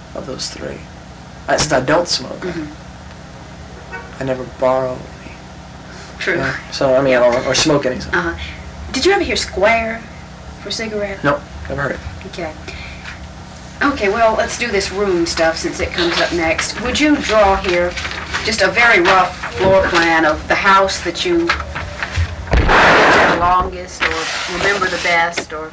of those three. Since I don't smoke, I never borrow any. True. Yeah. So, I mean, or smoke any. So. Did you ever hear square for cigarette? Nope, never heard it. Okay. Okay, well, let's do this room stuff since it comes up next. Would you draw here just a very rough floor plan of the house that you the longest or remember the best, or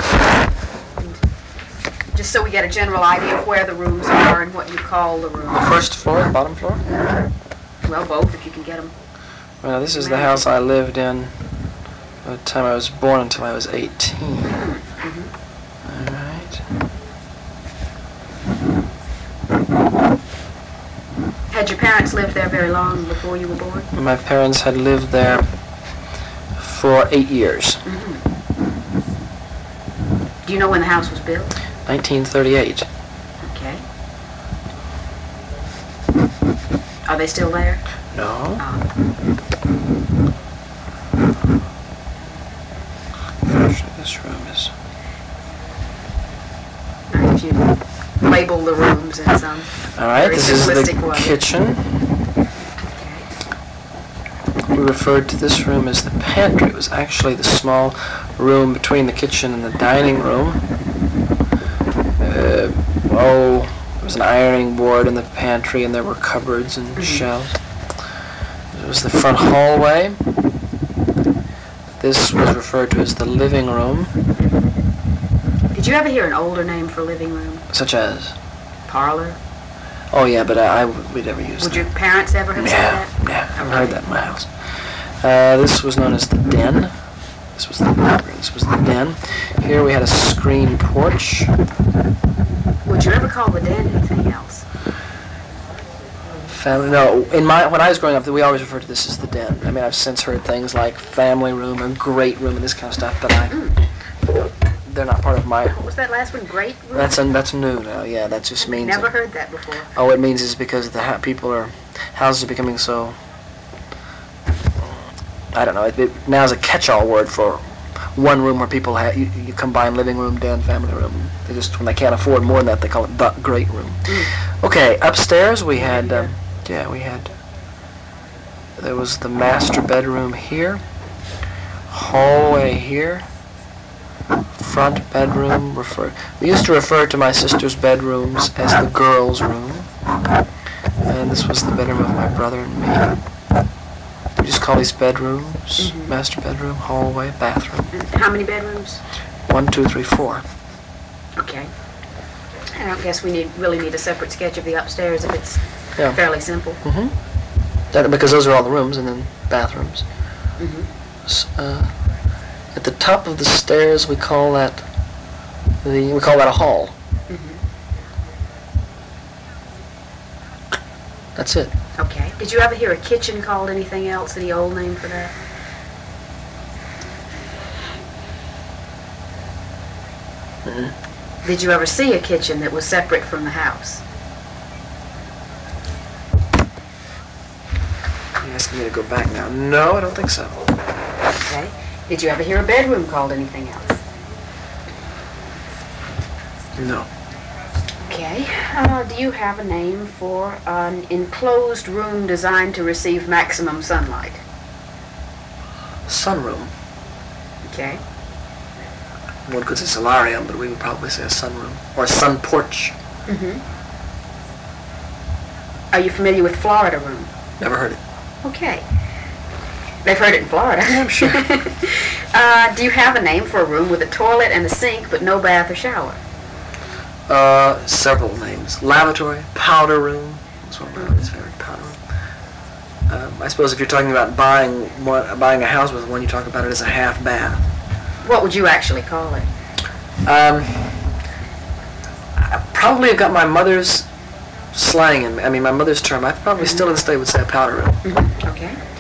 just so we get a general idea of where the rooms are and what you call the room? The first floor, the bottom floor? Well, both, if you can get them. Well, this is the house I lived in by the time I was born until I was 18. All right. Had your parents lived there very long before you were born? My parents had lived there for 8 years. Do you know when the house was built? 1938. Okay. Are they still there? No. This room is... If you label the rooms in some All right, this is the way. kitchen. We referred to this room as the pantry. It was actually the small room between the kitchen and the dining room. There was an ironing board in the pantry, and there were cupboards and shelves. It was the front hallway. This was referred to as the living room. Did you ever hear an older name for living room? Such as? Parlor? Oh, yeah, but we never used Would that. your parents ever have said that? Yeah, I've heard that in my house. This was known as the den. This was the den. Here we had a screen porch. Would you ever call the den anything else? No, when I was growing up, we always referred to this as the den. I mean, I've since heard things like family room and great room and this kind of stuff, but they're not part of my... What was that last one? Great room? That's new now, yeah, that just means... Never heard that before. Oh, it means it's because the houses are becoming so... I don't know, now is a catch-all word for one room where people you combine living room, den, family room. They just, when they can't afford more than that, they call it the great room. Okay, upstairs we had, there was the master bedroom here, hallway here, front bedroom. We used to refer to my sister's bedrooms as the girls' room, and this was the bedroom of my brother and me. We just call these bedrooms, master bedroom, hallway, bathroom. How many bedrooms? 1, 2, 3, 4. Okay. I don't guess we really need a separate sketch of the upstairs if it's fairly simple. Because those are all the rooms and then bathrooms. At the top of the stairs, we call that a hall. That's it. Okay. Did you ever hear a kitchen called anything else, any old name for that? Did you ever see a kitchen that was separate from the house? You're asking me to go back now. No, I don't think so. Okay. Did you ever hear a bedroom called anything else? No. Okay. Do you have a name for an enclosed room designed to receive maximum sunlight? Sunroom. Okay. One could say solarium, but we would probably say a sunroom. Or a sun porch. Are you familiar with Florida room? Never heard it. Okay. They've heard it in Florida. Yeah, I'm sure. Do you have a name for a room with a toilet and a sink, but no bath or shower? Several names. Lavatory, powder room. That's one of my always favorite, powder room. I suppose if you're talking about buying a house with one, you talk about it as a half bath. What would you actually call it? I probably have got my mother's slang in me. I mean, my mother's term. I probably still to this day would say a powder room. Okay.